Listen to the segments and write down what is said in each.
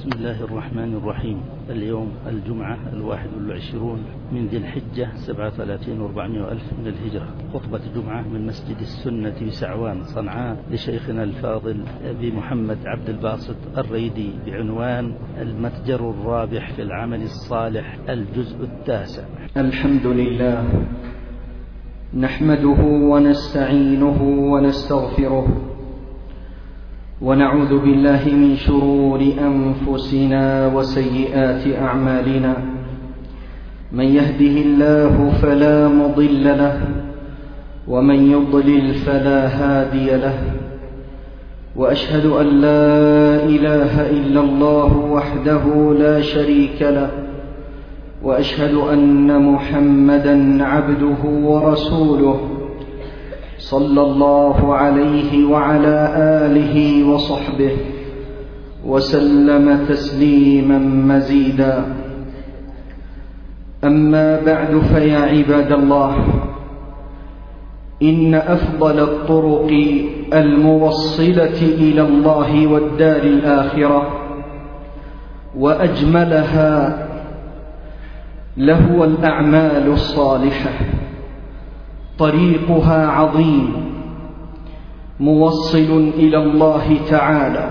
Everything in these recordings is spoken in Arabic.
بسم الله الرحمن الرحيم. اليوم الجمعة 21 من ذي الحجة 37 و400 ألف من الهجرة. خطبة جمعة من مسجد السنة بسعوان صنعاء لشيخنا الفاضل أبي محمد عبد الباسط الريدي بعنوان المتجر الرابح في العمل الصالح الجزء 9. الحمد لله نحمده ونستعينه ونستغفره ونعوذ بالله من شرور أنفسنا وسيئات أعمالنا. من يهده الله فلا مضل له ومن يضلل فلا هادي له، وأشهد أن لا إله إلا الله وحده لا شريك له، وأشهد أن محمدًا عبده ورسوله صلى الله عليه وعلى آله وصحبه وسلم تسليما مزيدا. أما بعد، فيا عباد الله، إن أفضل الطرق الموصلة إلى الله والدار الآخرة وأجملها لهو الأعمال الصالحة. طريقها عظيم موصل إلى الله تعالى،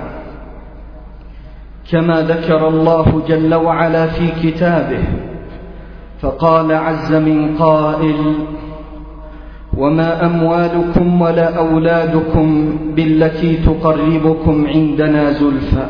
كما ذكر الله جل وعلا في كتابه، فقال عز من قائل: وما أموالكم ولا أولادكم بالتي تقربكم عندنا زلفى،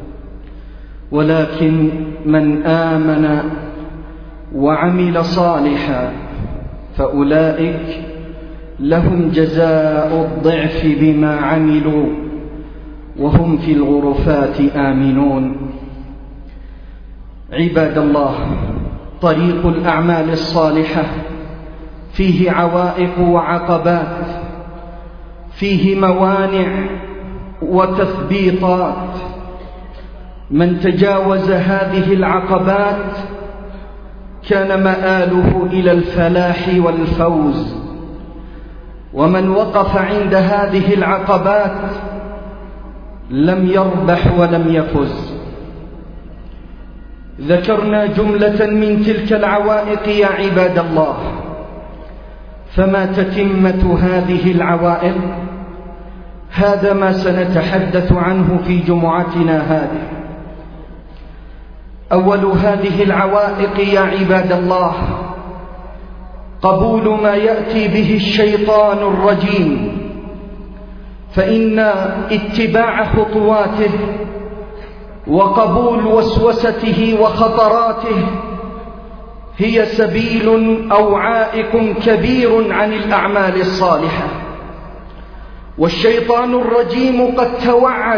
ولكن من آمن وعمل صالحا فأولئك لهم جزاء الضعف بما عملوا وهم في الغرفات آمنون. عباد الله، طريق الأعمال الصالحة فيه عوائق وعقبات، فيه موانع وتثبيطات. من تجاوز هذه العقبات كان مآله إلى الفلاح والفوز، ومن وقف عند هذه العقبات لم يربح ولم يفز. ذكرنا جملة من تلك العوائق يا عباد الله، فما تتمة هذه العوائق؟ هذا ما سنتحدث عنه في جمعتنا هذه. أول هذه العوائق يا عباد الله قبول ما يأتي به الشيطان الرجيم، فإن اتباع خطواته وقبول وسوسته وخطراته هي سبيل أو عائق كبير عن الأعمال الصالحة. والشيطان الرجيم قد توعد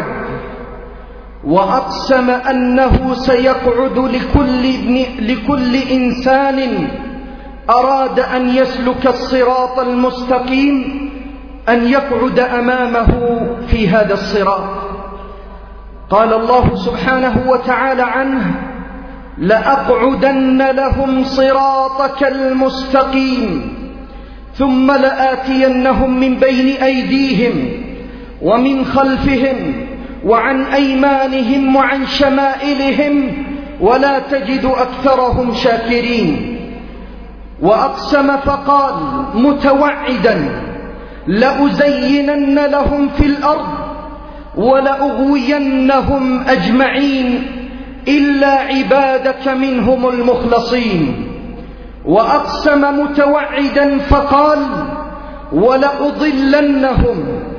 وأقسم أنه سيقعد لكل إنسان أراد أن يسلك الصراط المستقيم أن يقعد أمامه في هذا الصراط. قال الله سبحانه وتعالى عنه: لأقعدن لهم صراطك المستقيم ثم لآتينهم من بين أيديهم ومن خلفهم وعن أيمانهم وعن شمائلهم ولا تجد أكثرهم شاكرين. وأقسم فقال متوعدا: لأزينن لهم في الأرض ولأغوينهم أجمعين إلا عبادك منهم المخلصين. وأقسم متوعدا فقال: ولأضلنهم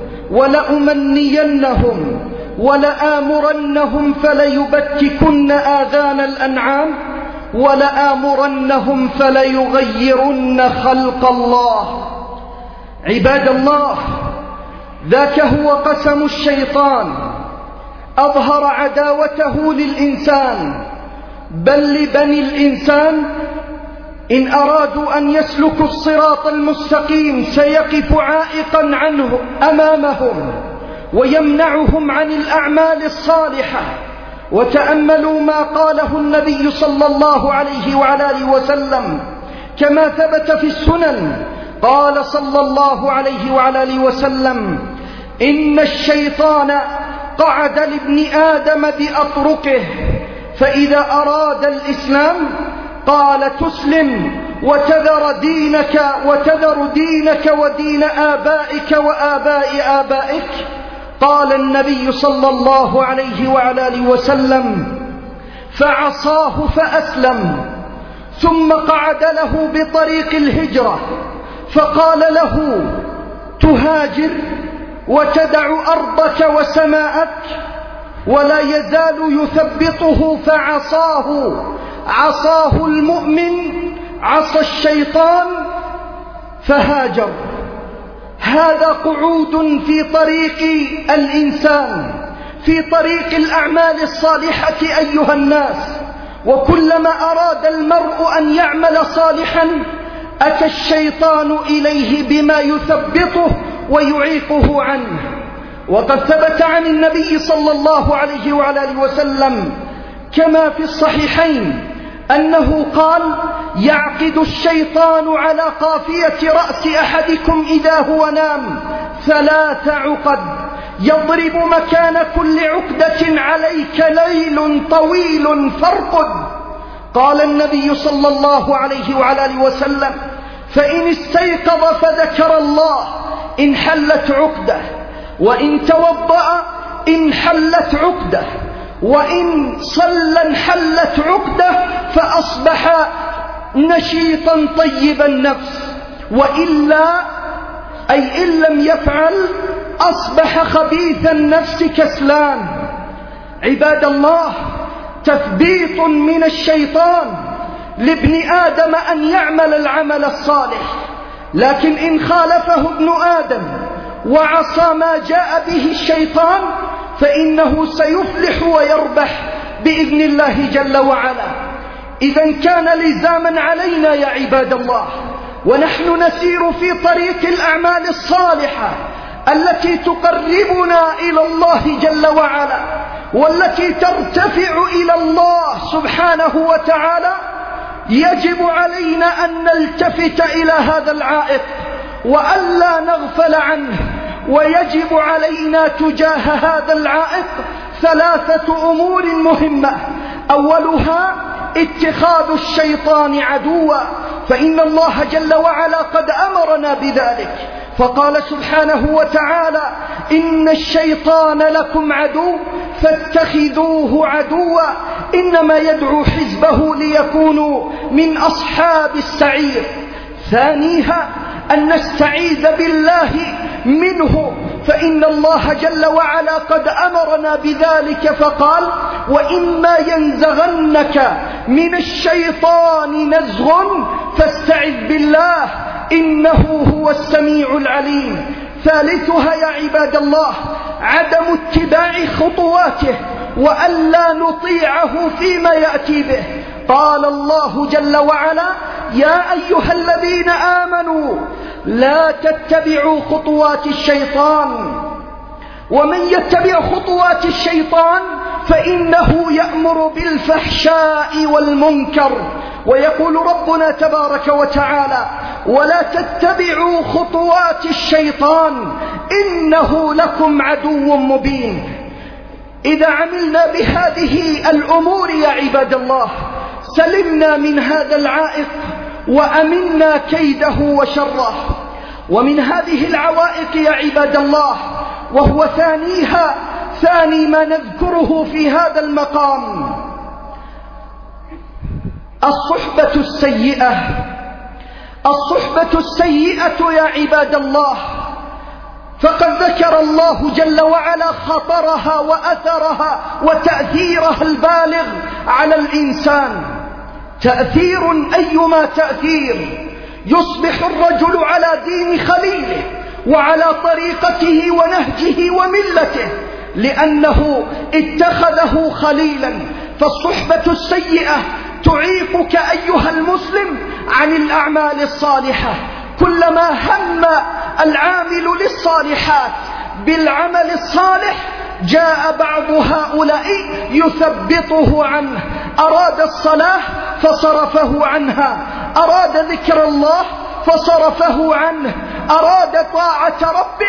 ولأمنينهم ولآمرنهم فليبتكن آذان الأنعام ولآمرنهم فليغيرن خلق الله. عباد الله، ذاك هو قسم الشيطان، أظهر عداوته للإنسان بل لبني الإنسان. إن أرادوا أن يسلكوا الصراط المستقيم سيقف عائقا عنه أمامهم ويمنعهم عن الأعمال الصالحة. وتأملوا ما قاله النبي صلى الله عليه وعلى آله وسلم كما ثبت في السنن. قال صلى الله عليه وعلى آله وسلم: إن الشيطان قعد لابن آدم بأطرقه، فإذا أراد الإسلام قال تسلم وتذر دينك ودين آبائك وآباء آبائك. قال النبي صلى الله عليه وعلى آله وسلم: فعصاه فأسلم، ثم قعد له بطريق الهجرة فقال له: تهاجر وتدع أرضك وسماءك؟ ولا يزال يثبطه، عصاه المؤمن عصى الشيطان فهاجر. هذا قعود في طريق الإنسان، في طريق الأعمال الصالحة أيها الناس. وكلما أراد المرء أن يعمل صالحا أتى الشيطان إليه بما يثبطه ويعيقه عنه. وقد ثبت عن النبي صلى الله عليه وعلى آله وسلم كما في الصحيحين أنه قال: يعقد الشيطان على قافية رأس أحدكم إذا هو نام 3 عقد، يضرب مكان كل عقدة عليك ليل طويل فارقد. قال النبي صلى الله عليه وعلى آله وسلم: فإن استيقظ فذكر الله انحلت عقدة، وإن توضأ انحلت عقدة، وإن صلى انحلت عقدة، فأصبح نشيطا طيب النفس. وإلا أي إن لم يفعل أصبح خبيث النفس كسلان. عباد الله، تثبيط من الشيطان لابن آدم أن يعمل العمل الصالح، لكن إن خالفه ابن آدم وعصى ما جاء به الشيطان فإنه سيفلح ويربح بإذن الله جل وعلا. إذا كان لزاما علينا يا عباد الله، ونحن نسير في طريق الأعمال الصالحة التي تقربنا إلى الله جل وعلا والتي ترتفع إلى الله سبحانه وتعالى، يجب علينا أن نلتفت إلى هذا العائق وألا نغفل عنه. ويجب علينا تجاه هذا العائق 3 أمور مهمة: أولها اتخاذ الشيطان عدوا، فإن الله جل وعلا قد أمرنا بذلك، فقال سبحانه وتعالى: إن الشيطان لكم عدو فاتخذوه عدوا إنما يدعو حزبه ليكونوا من أصحاب السعير. ثانيها أن نستعيذ بالله منه، فإن الله جل وعلا قد أمرنا بذلك فقال: وإما ينزغنك من الشيطان نزغ فاستعذ بالله إنه هو السميع العليم. ثالثها يا عباد الله عدم اتباع خطواته وألا نطيعه فيما يأتي به. قال الله جل وعلا: يا أيها الذين آمنوا لا تتبعوا خطوات الشيطان، ومن يتبع خطوات الشيطان فإنه يأمر بالفحشاء والمنكر. ويقول ربنا تبارك وتعالى: ولا تتبعوا خطوات الشيطان إنه لكم عدو مبين. إذا عملنا بهذه الأمور يا عباد الله سلمنا من هذا العائق وأمنا كيده وشره. ومن هذه العوائق يا عباد الله، وهو ثاني ما نذكره في هذا المقام، الصحبة السيئة. الصحبة السيئة يا عباد الله، فقد ذكر الله جل وعلا خطرها وأثرها وتأثيرها البالغ على الإنسان. تأثير أيما تأثير، يصبح الرجل على دين خليله وعلى طريقته ونهجه وملته لأنه اتخذه خليلا. فالصحبة السيئة تعيقك أيها المسلم عن الأعمال الصالحة. كلما هم العامل للصالحات بالعمل الصالح جاء بعض هؤلاء يثبطه عنه. أراد الصلاة فصرفه عنها، أراد ذكر الله فصرفه عنه، أراد طاعة ربه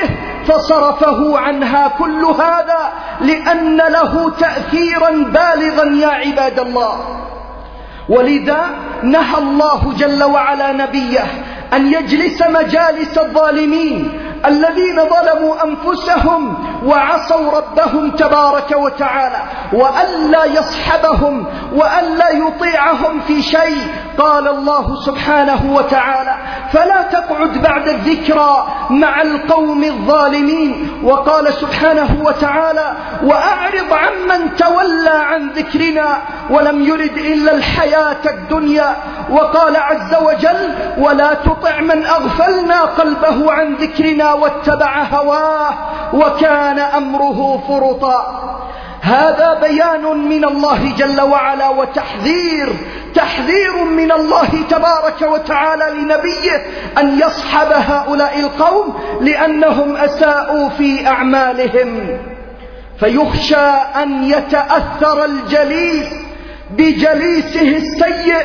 فصرفه عنها. كل هذا لأن له تأثيرا بالغا يا عباد الله. ولذا نهى الله جل وعلا نبيه أن يجلس مجالس الظالمين الذين ظلموا أنفسهم وعصوا ربهم تبارك وتعالى، وألا يصحبهم وألا يطيعهم في شيء. قال الله سبحانه وتعالى: فلا تقعد بعد الذكرى مع القوم الظالمين. وقال سبحانه وتعالى: وأعرض عمن تولى عن ذكرنا ولم يرد إلا الحياة الدنيا. وقال عز وجل: ولا تطع من أغفلنا قلبه عن ذكرنا واتبع هواه وكان أمره فرطا. هذا بيان من الله جل وعلا تحذير من الله تبارك وتعالى لنبيه أن يصحب هؤلاء القوم لأنهم أساءوا في أعمالهم. فيخشى أن يتأثر الجليس بجليسه السيء.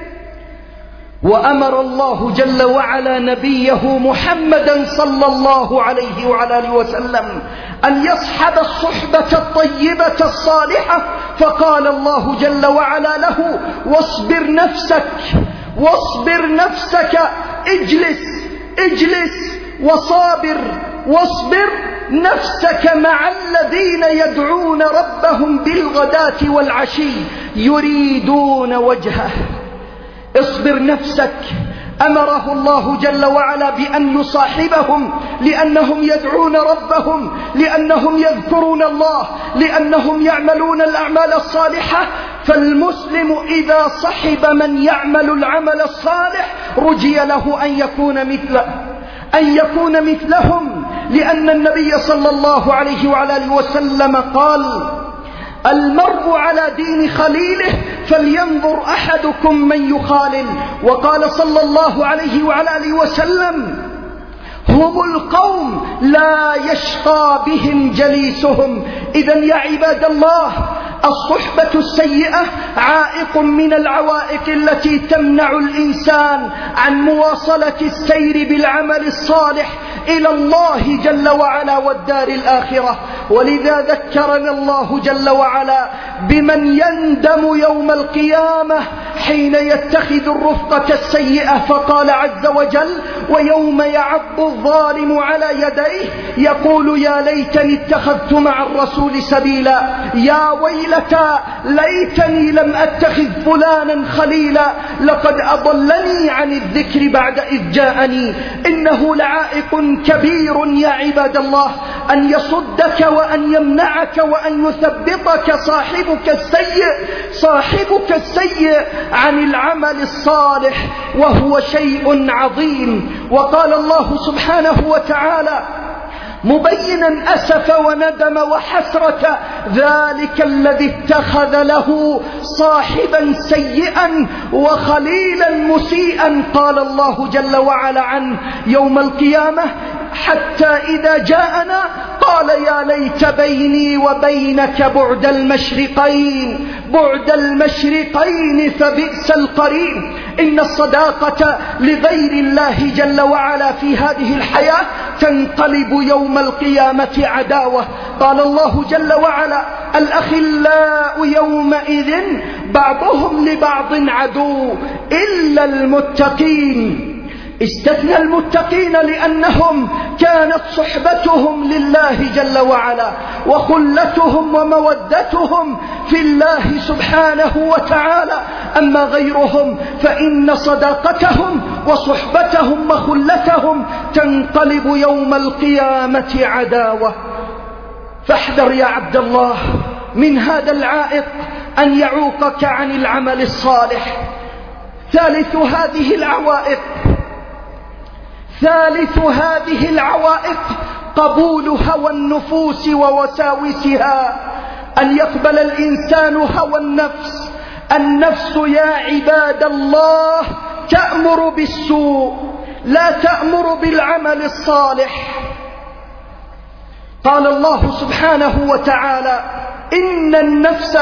وأمر الله جل وعلا نبيه محمدا صلى الله عليه وعلى آله وسلم أن يصحب الصحبة الطيبة الصالحة. فقال الله جل وعلا له: واصبر نفسك اجلس واصبر نفسك مع الذين يدعون ربهم بالغداة والعشي يريدون وجهه. اصبر نفسك. أمره الله جل وعلا بأن يصاحبهم لأنهم يدعون ربهم، لأنهم يذكرون الله، لأنهم يعملون الأعمال الصالحة. فالمسلم إذا صحب من يعمل العمل الصالح رجي له أن يكون مثلهم، لأن النبي صلى الله عليه وعلى آله وسلم قال: المرء على دين خليله فلينظر أحدكم من يخالل. وقال صلى الله عليه وعلى آله وسلم: هم القوم لا يشقى بهم جليسهم. إذن يا عباد الله، الصحبة السيئة عائق من العوائق التي تمنع الإنسان عن مواصلة السير بالعمل الصالح إلى الله جل وعلا والدار الآخرة. ولذا ذكرنا الله جل وعلا بمن يندم يوم القيامة حين يتخذ الرفقة السيئة. فقال عز وجل: ويوم يعض الظالم على يديه يقول يا ليتني اتخذت مع الرسول سبيلا، يا ويلتى ليتني لم أتخذ فلانا خليلا، لقد أضلني عن الذكر بعد إذ جاءني. إنه لعائق كبير يا عباد الله أن يصدك وأن يمنعك وأن يثبطك صاحبك السيء عن العمل الصالح، وهو شيء عظيم. وقال الله سبحانه وتعالى مبينا أسف وندم وحسرة ذلك الذي اتخذ له صاحبا سيئا وخليلا مسيئا. قال الله جل وعلا عنه يوم القيامة: حتى إذا جاءنا قال يا ليت بيني وبينك بعد المشرقين فبئس القرين. إن الصداقة لغير الله جل وعلا في هذه الحياة تنقلب يوم القيامة عداوة. قال الله جل وعلا: الأخلاء يومئذ بعضهم لبعض عدو إلا المتقين. استثنى المتقين لأنهم كانت صحبتهم لله جل وعلا وخلتهم ومودتهم في الله سبحانه وتعالى. أما غيرهم فإن صداقتهم وصحبتهم وخلتهم تنقلب يوم القيامة عداوة. فاحذر يا عبد الله من هذا العائق أن يعوقك عن العمل الصالح. ثالث هذه العوائق قبول هوى النفوس ووساوسها. أن يقبل الإنسان هوى النفس. النفس يا عباد الله تأمر بالسوء لا تأمر بالعمل الصالح. قال الله سبحانه وتعالى: إن النفس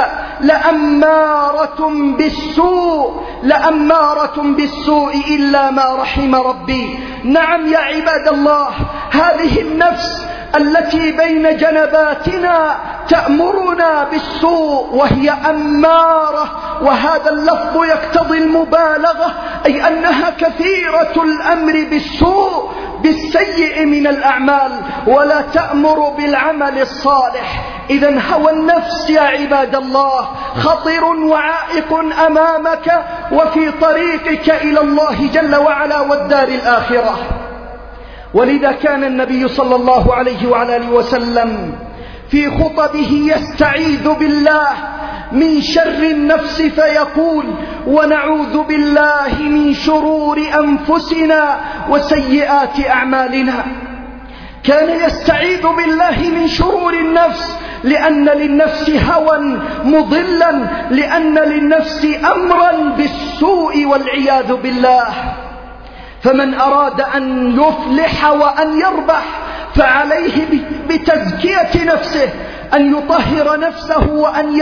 لأمارة بالسوء إلا ما رحم ربي. نعم يا عباد الله، هذه النفس التي بين جنباتنا تأمرنا بالسوء وهي أمارة، وهذا اللفظ يقتضي المبالغة، أي أنها كثيرة الأمر بالسوء بالسيء من الأعمال ولا تأمر بالعمل الصالح. إذن هوى النفس يا عباد الله خطر وعائق أمامك وفي طريقك إلى الله جل وعلا والدار الآخرة. ولذا كان النبي صلى الله عليه وعلى آله وسلم في خطبه يستعيذ بالله من شر النفس فيقول: ونعوذ بالله من شرور أنفسنا وسيئات أعمالنا. كان يستعيذ بالله من شرور النفس، لأن للنفس هوى مضلا، لأن للنفس أمرا بالسوء والعياذ بالله. فمن أراد أن يفلح وأن يربح فعليه بتزكية نفسه، أن يطهر نفسه وأن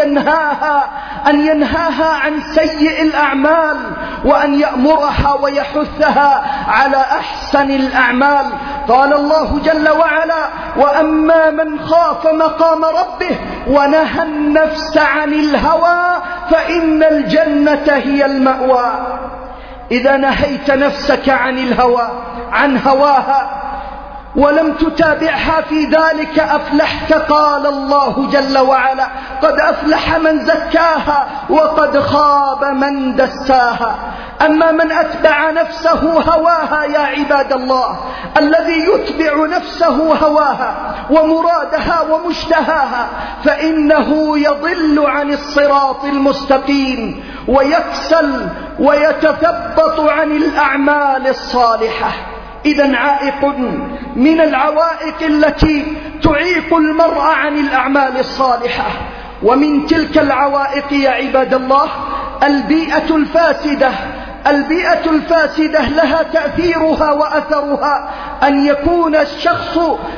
ينهاها عن سيء الأعمال، وأن يأمرها ويحثها على أحسن الأعمال. قال الله جل وعلا: وأما من خاف مقام ربه ونهى النفس عن الهوى فإن الجنة هي المأوى. إذا نهيت نفسك عن الهوى عن هواها ولم تتابعها في ذلك أفلحت. قال الله جل وعلا: قد أفلح من زكاها وقد خاب من دساها. أما من أتبع نفسه هواها يا عباد الله، الذي يتبع نفسه هواها ومرادها ومشتهاها فإنه يضل عن الصراط المستقيم ويكسل ويتثبط عن الأعمال الصالحة. إذن عائق من العوائق التي تعيق المرء عن الأعمال الصالحة. ومن تلك العوائق يا عباد الله البيئة الفاسدة. البيئة الفاسدة لها تأثيرها وأثرها، أن يكون الشخص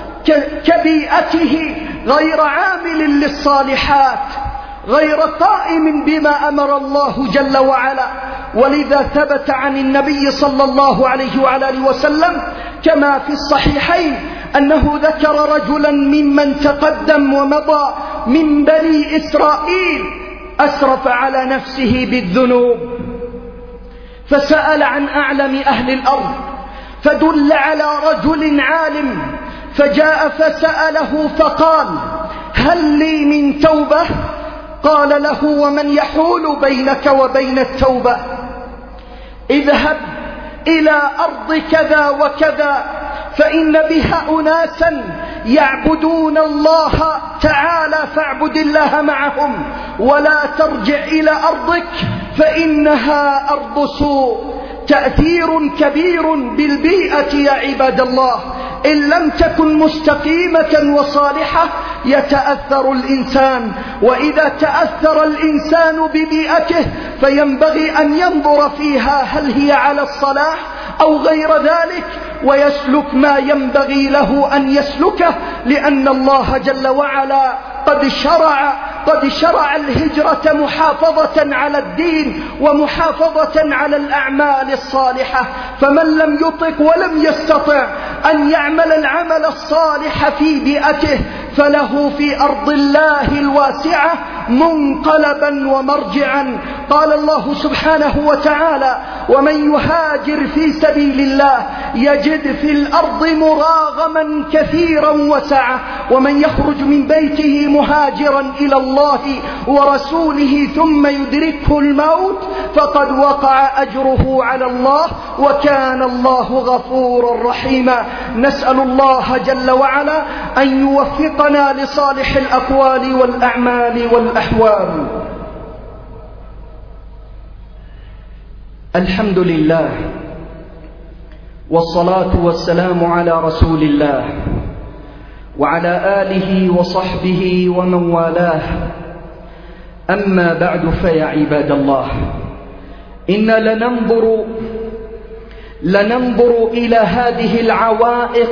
كبيئته غير عامل للصالحات، غير قائم بما أمر الله جل وعلا. ولذا ثبت عن النبي صلى الله عليه وعلى آله وسلم كما في الصحيحين أنه ذكر رجلا ممن تقدم ومضى من بني إسرائيل أسرف على نفسه بالذنوب، فسأل عن أعلم أهل الأرض فدل على رجل عالم، فجاء فسأله فقال: هل لي من توبة؟ قال له: ومن يحول بينك وبين التوبة؟ اذهب إلى أرض كذا وكذا فإن بها أناسا يعبدون الله تعالى فاعبد الله معهم، ولا ترجع إلى أرضك فإنها أرض سوء. تأثير كبير بالبيئة يا عباد الله، إن لم تكن مستقيمة وصالحة يتأثر الإنسان. وإذا تأثر الإنسان ببيئته فينبغي أن ينظر فيها هل هي على الصلاح أو غير ذلك، ويسلك ما ينبغي له أن يسلكه، لأن الله جل وعلا قد شرع الهجرة محافظة على الدين ومحافظة على الأعمال الصالحة. فمن لم يطق ولم يستطع أن يعمل العمل الصالح في بيئته فله في أرض الله الواسعة منقلبا ومرجعا. قال الله سبحانه وتعالى: ومن يهاجر في سبيل الله يجد في الأرض مراغما كثيرا وسعة، ومن يخرج من بيته مهاجرا إلى الله ورسوله ثم يدركه الموت فقد وقع أجره على الله وكان الله غفورا رحيما. نسأل الله جل وعلا أن يوفقنا لصالح الأقوال والأعمال والأحوال. الحمد لله والصلاة والسلام على رسول الله وعلى آله وصحبه ومن والاه. أما بعد، فيا عباد الله، إنا لننظر إلى هذه العوائق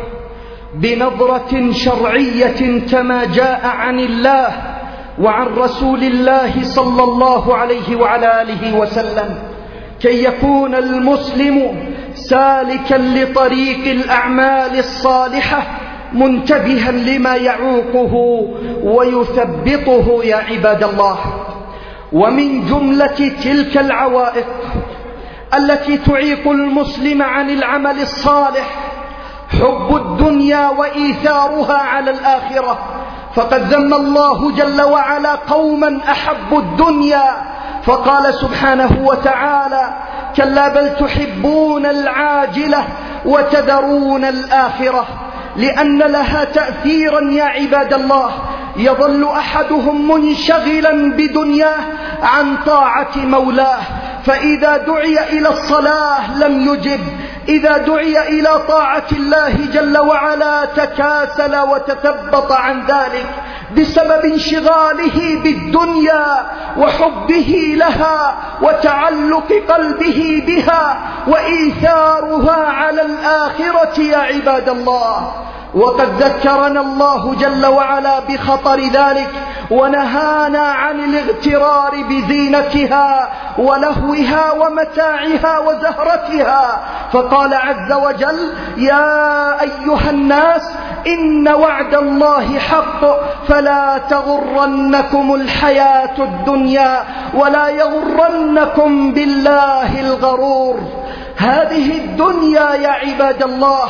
بنظرة شرعية كما جاء عن الله وعن رسول الله صلى الله عليه وعلى آله وسلم، كي يكون المسلم سالكا لطريق الأعمال الصالحة منتبها لما يعوقه ويثبطه يا عباد الله. ومن جملة تلك العوائق التي تعيق المسلم عن العمل الصالح حب الدنيا وإيثارها على الآخرة، فقد ذم الله جل وعلا قوما أحبوا الدنيا فقال سبحانه وتعالى: كلا بل تحبون العاجلة وتذرون الآخرة، لأن لها تأثيرا يا عباد الله. يظل أحدهم منشغلا بدنياه عن طاعة مولاه، فإذا دعي إلى الصلاة لم يجب، إذا دعي إلى طاعة الله جل وعلا تكاسل وتثبط عن ذلك بسبب انشغاله بالدنيا وحبه لها وتعلق قلبه بها وإيثارها على الآخرة يا عباد الله. وقد ذكرنا الله جل وعلا بخطر ذلك ونهانا عن الاغترار بزينتها ولهوها ومتاعها وزهرتها، فقال عز وجل: يا أيها الناس إن وعد الله حق فلا تغرنكم الحياة الدنيا ولا يغرنكم بالله الغرور. هذه الدنيا يا عباد الله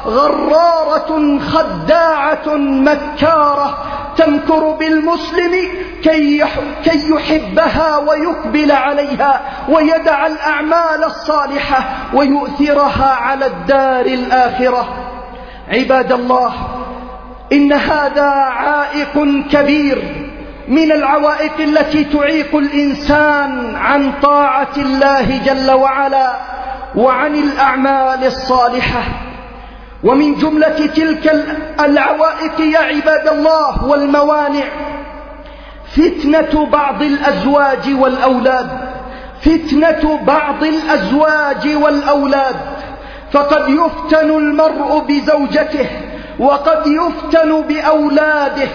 غرارة خداعة مكارة تمكر بالمسلم كي يحبها ويقبل عليها ويدع الأعمال الصالحة ويؤثرها على الدار الآخرة. عباد الله، إن هذا عائق كبير من العوائق التي تعيق الإنسان عن طاعة الله جل وعلا وعن الأعمال الصالحة. ومن جملة تلك العوائق يا عباد الله والموانع فتنة بعض الأزواج والأولاد، فتنة بعض الأزواج والأولاد، فقد يفتن المرء بزوجته وقد يفتن بأولاده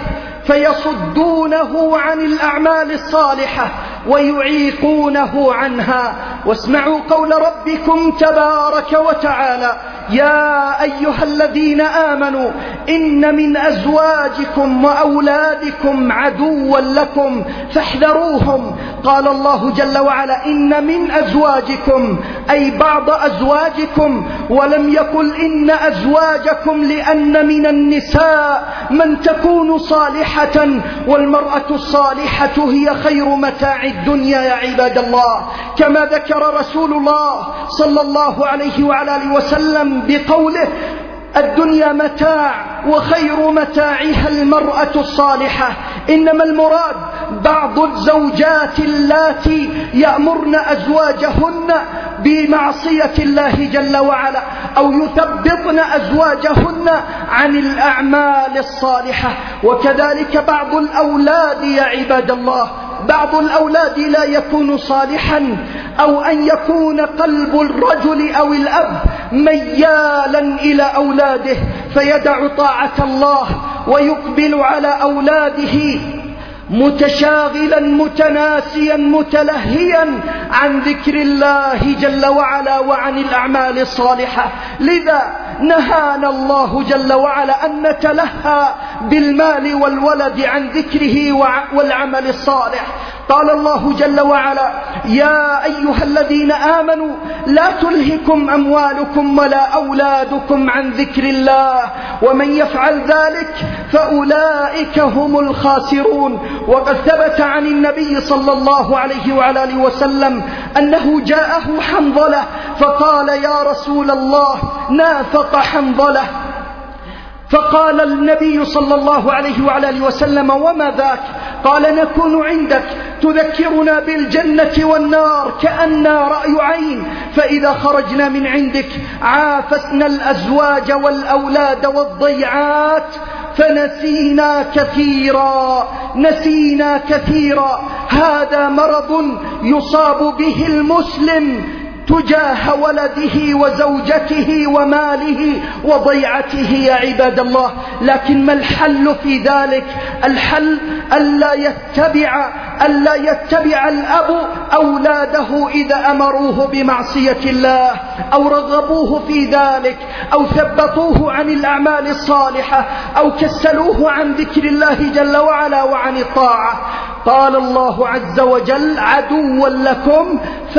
فيصدونه عن الأعمال الصالحة ويعيقونه عنها. واسمعوا قول ربكم تبارك وتعالى: يا أيها الذين آمنوا إن من أزواجكم وأولادكم عدوا لكم فاحذروهم. قال الله جل وعلا: إن من أزواجكم أي بعض أزواجكم، ولم يقل إن أزواجكم، لأن من النساء من تكون صالحة، والمرأة الصالحة هي خير متاع الدنيا يا عباد الله، كما ذكر رسول الله صلى الله عليه وعلى آله وسلم بقوله: الدنيا متاع وخير متاعها المرأة الصالحة. إنما المراد بعض الزوجات اللاتي يأمرن أزواجهن بمعصية الله جل وعلا أو يثبطن أزواجهن عن الأعمال الصالحة. وكذلك بعض الأولاد يا عباد الله، بعض الأولاد لا يكون صالحا، أو أن يكون قلب الرجل أو الأب ميالا إلى أولاده فيدع طاعة الله ويقبل على أولاده متشاغلا متناسيا متلهيا عن ذكر الله جل وعلا وعن الأعمال الصالحة. لذا نهانا الله جل وعلا أن نتلهى بالمال والولد عن ذكره والعمل الصالح. قال الله جل وعلا: يا أيها الذين آمنوا لا تلهكم أموالكم ولا أولادكم عن ذكر الله ومن يفعل ذلك فأولئك هم الخاسرون. وقد ثبت عن النبي صلى الله عليه وعلى آله وسلم أنه جاءه حنظلة فقال: يا رسول الله نافق حنظلة. فقال النبي صلى الله عليه وعلى آله وسلم: وما ذاك؟ قال: نكون عندك تذكرنا بالجنة والنار كأننا رأي عين، فإذا خرجنا من عندك عافتنا الأزواج والأولاد والضيعات فنسينا كثيرا، نسينا كثيرا. هذا مرض يصاب به المسلم تجاه ولده وزوجته وماله وضيعته يا عباد الله. لكن ما الحل في ذلك؟ الحل ألا يتبع الأب أولاده إذا أمروه بمعصية الله أو رغبوه في ذلك أو ثبطوه عن الأعمال الصالحة أو كسلوه عن ذكر الله جل وعلا وعن الطاعة. قال الله عز وجل: عدوا لكم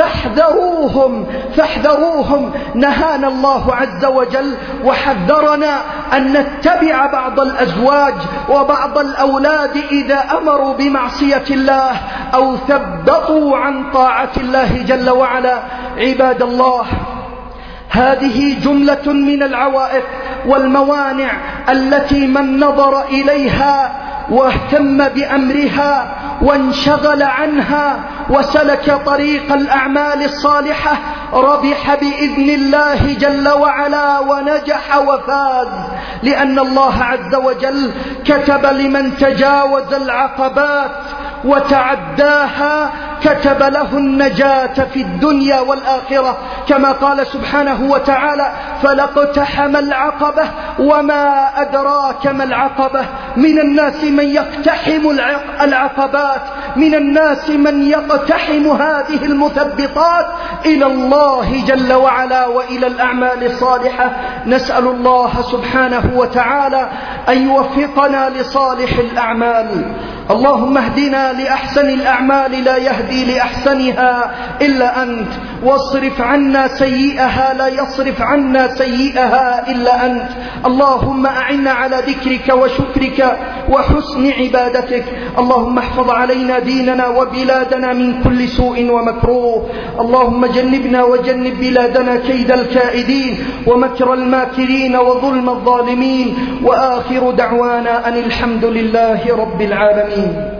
فاحذروهم. نهانا الله عز وجل وحذرنا أن نتبع بعض الأزواج وبعض الأولاد إذا أمروا بمعصية الله أو ثبطوا عن طاعة الله جل وعلا. عباد الله، هذه جملة من العوائق والموانع التي من نظر إليها واهتم بأمرها وانشغل عنها وسلك طريق الأعمال الصالحة ربح بإذن الله جل وعلا ونجح وفاز، لأن الله عز وجل كتب لمن تجاوز العقبات وتعداها كتب له النجاة في الدنيا والآخرة، كما قال سبحانه وتعالى: فلاقتحم العقبة وما أدراك ما العقبة. من الناس من يقتحم العقبات، من الناس من يقتحم هذه المثبطات إلى الله جل وعلا وإلى الأعمال الصالحة. نسأل الله سبحانه وتعالى أن يوفقنا لصالح الأعمال. اللهم اهدنا لأحسن الأعمال لا يهدي لأحسنها إلا أنت، واصرف عنا سيئها لا يصرف عنا سيئها إلا أنت. اللهم أعنا على ذكرك وشكرك وحسن عبادتك. اللهم احفظ علينا ديننا وبلادنا من كل سوء ومكروه. اللهم جنبنا وجنب بلادنا كيد الكائدين ومكر الماكرين وظلم الظالمين. وآخر دعوانا أن الحمد لله رب العالمين.